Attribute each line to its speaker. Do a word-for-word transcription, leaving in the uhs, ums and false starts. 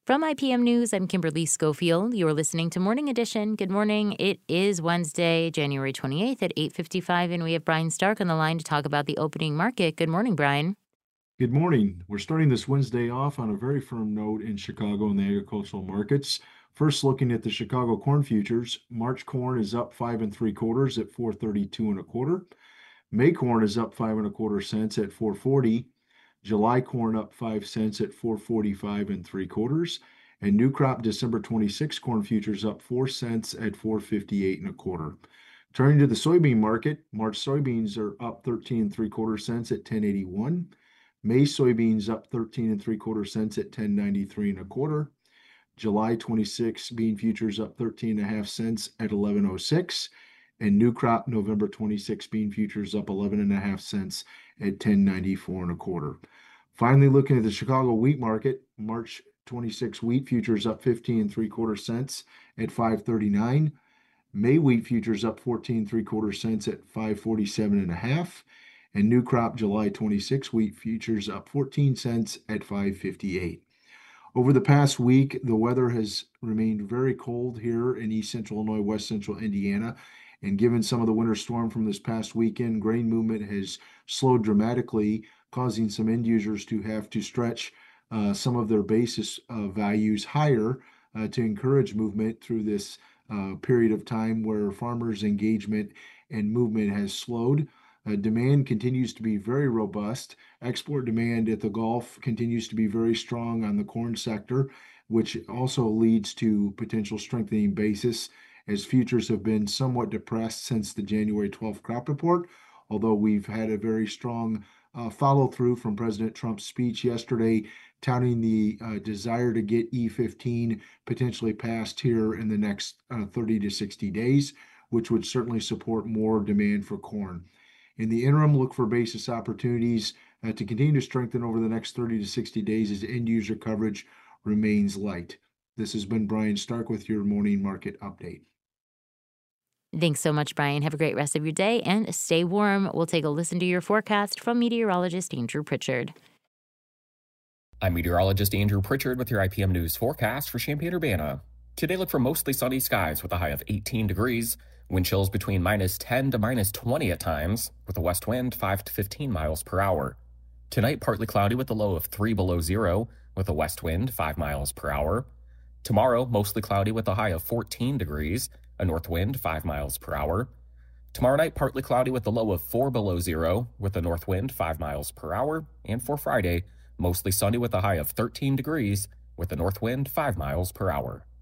Speaker 1: From I P M News, I'm Kimberly Schofield. You're listening to Morning Edition. Good morning. It is Wednesday, January twenty-eighth at eight fifty-five, and we have Brian Stark on the line to talk about the opening market. Good morning, Brian.
Speaker 2: Good morning. We're starting this Wednesday off on a very firm note in Chicago and the agricultural markets. First, looking at the Chicago corn futures, March corn is up five and three quarters at four thirty-two and a quarter. May corn is up five and a quarter cents at four forty. July corn up five cents at four forty-five and three quarters. And new crop December twenty-six corn futures up four cents at four fifty-eight and a quarter. Turning to the soybean market, March soybeans are up thirteen and three quarter cents at ten eighty-one. May soybeans up thirteen and three quarter cents at ten ninety-three and a quarter. July twenty-six bean futures up thirteen and a half cents at eleven oh six. And new crop November twenty-six bean futures up eleven and a half cents at ten ninety-four and a quarter. Finally, looking at the Chicago wheat market, March twenty-six wheat futures up fifteen and three quarter cents at five thirty-nine. May wheat futures up fourteen and three quarter cents at five forty-seven and a half. And new crop July twenty-six wheat futures up fourteen cents at five fifty-eight. Over the past week, the weather has remained very cold here in East Central Illinois, West Central Indiana. And given some of the winter storm from this past weekend, grain movement has slowed dramatically, causing some end users to have to stretch uh, some of their basis uh, values higher uh, to encourage movement through this uh, period of time where farmers' engagement and movement has slowed. Uh, demand continues to be very robust. Export demand at the Gulf continues to be very strong on the corn sector, which also leads to potential strengthening basis as futures have been somewhat depressed since the January twelfth crop report, although we've had a very strong uh, follow through from President Trump's speech yesterday, touting the uh, desire to get E fifteen potentially passed here in the next uh, thirty to sixty days, which would certainly support more demand for corn. In the interim, look for basis opportunities uh, to continue to strengthen over the next thirty to sixty days as end user coverage remains light. This has been Brian Stark with your morning market update.
Speaker 1: Thanks so much, Brian. Have a great rest of your day and stay warm. We'll take a listen to your forecast from meteorologist Andrew Pritchard.
Speaker 3: I'm meteorologist Andrew Pritchard with your I P M News forecast for Champaign-Urbana. Today, look for mostly sunny skies with a high of eighteen degrees. Wind chills between minus ten to minus twenty at times, with a west wind five to fifteen miles per hour. Tonight, partly cloudy with a low of three below zero, with a west wind five miles per hour. Tomorrow, mostly cloudy with a high of fourteen degrees, a north wind five miles per hour. Tomorrow night, partly cloudy with a low of four below zero, with a north wind five miles per hour. And for Friday, mostly sunny with a high of thirteen degrees, with a north wind five miles per hour.